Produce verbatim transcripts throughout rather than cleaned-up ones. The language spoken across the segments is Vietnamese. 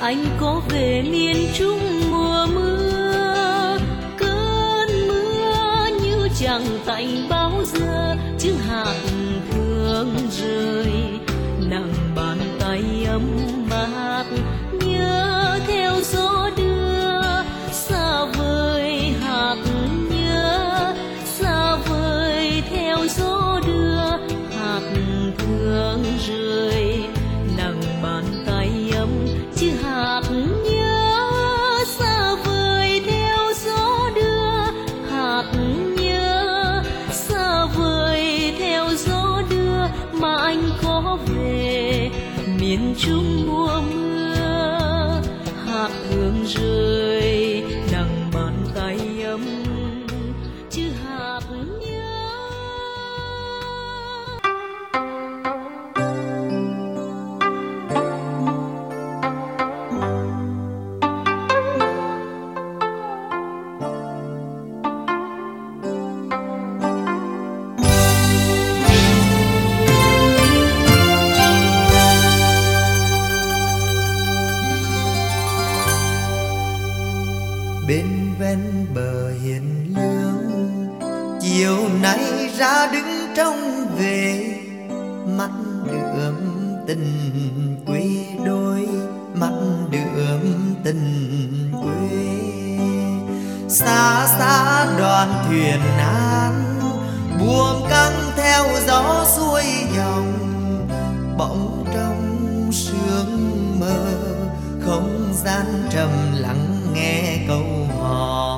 anh có về miền Trung mùa mưa, cơn mưa như chẳng tạnh bao giờ, chứ hạt thương rơi nặng bàn tay ấm áp, nhớ theo gió đưa xa vời hạt nhớ xa vời theo gió đưa hạt thương rơi nặng bàn tay ấm, chứ hạt nhớ xa vời theo gió đưa hạt nhớ xa vời theo gió đưa, mà anh có về miền Trung mùa mưa, hạt thương rơi nặng bàn tay ấm, chứ hạt nhớ. Bên ven bờ hiền lương, chiều nay ra đứng trong về, mắt đượm tình quê đôi, mắt đượm tình quê. Xa xa đoàn thuyền nan, buồm căng theo gió xuôi dòng, bỗng trong sương mơ không gian trầm lặng nghe câu hò.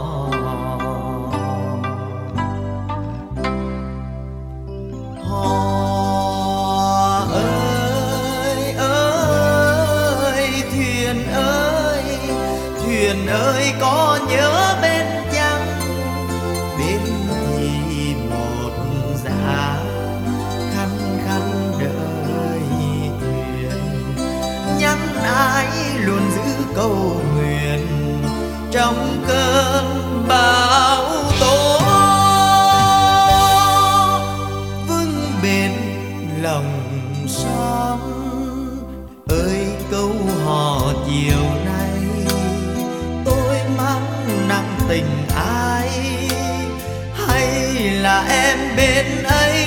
Hò ơi ơi thuyền ơi thuyền ơi có nhớ bên chăng, bên thì một giá khăn khăn đợi thuyền, nhắn ai luôn giữ câu nguyện trong cơn bão tố, vững bền lòng son. Ơi câu hò chiều nay tôi mang nặng tình ai, hay là em bên ấy